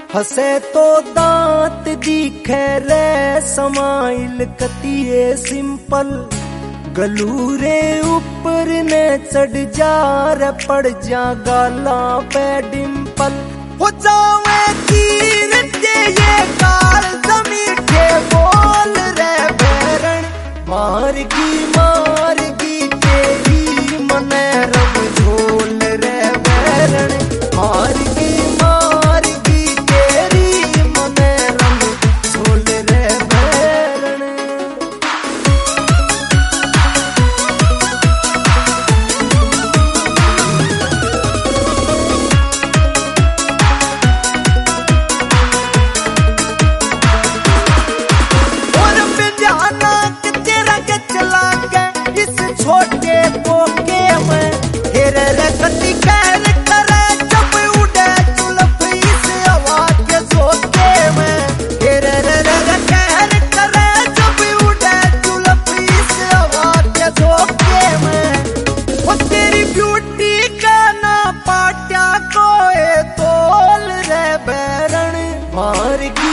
हसे तो दांत दिखे रे समाइल कतिये सिंपल गलूरे ऊपर ने चढ़ जा रे पड़ जा गाला पे डिंपल हो जावे तीर ते ये काल जमीठे बोल रे भैरण मारगी तेरी मने रब झोल रे भैरण मारगी तेरी मने रब झोल रे भैरण। छोटे पोके में हेर रखती कैर करे जब उड़े चुलप इस हवा के झोंके में हेर कैर करे जब उड़े चुलप इस हवा के झोंके में वो तेरी ब्यूटी का ना पाट्या कोई तोल रे बैरण मारगी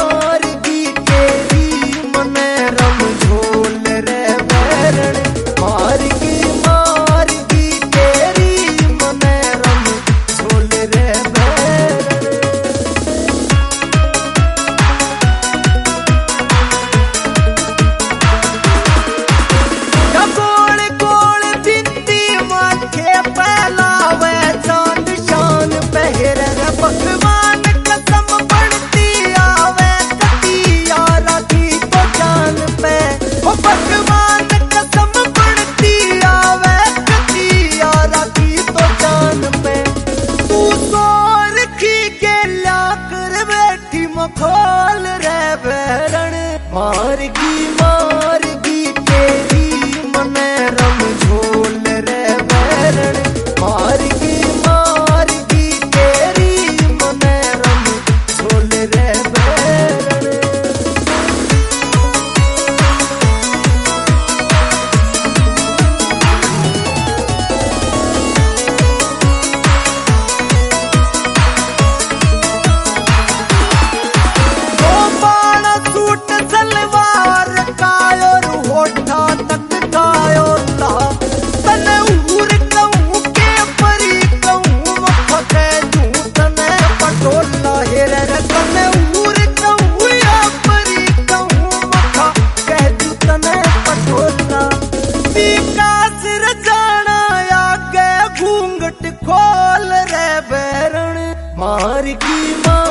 तेरी मने रम झोल रे बैरण मारगी तेरी मने रम झोल रे बैरण। गोल गोल बिंदी माथे पहलावे चांद शान पहर भगवान कसम बढ़ती आवे कतिया राखी तो जान पे ओ भगवान कसम बढ़ती आवे कतिया राखी तो जान पे तू तो रखी के ला कर बैठी मखोल रे बैरण मारगी तेरी मने रम झोल रे बैरण मारगी तेरी मने रम झोल रे बैरण। सूट सलवार कायो होठा तक कायो ता तने उर कहूं के परी कहूं मफके तू तने पटोला हेरे तने उर कहूं या परी कहूं मफा कह तू तने पटोला विकास रजाना आगे घूंघट खोल रे बैरण मारगी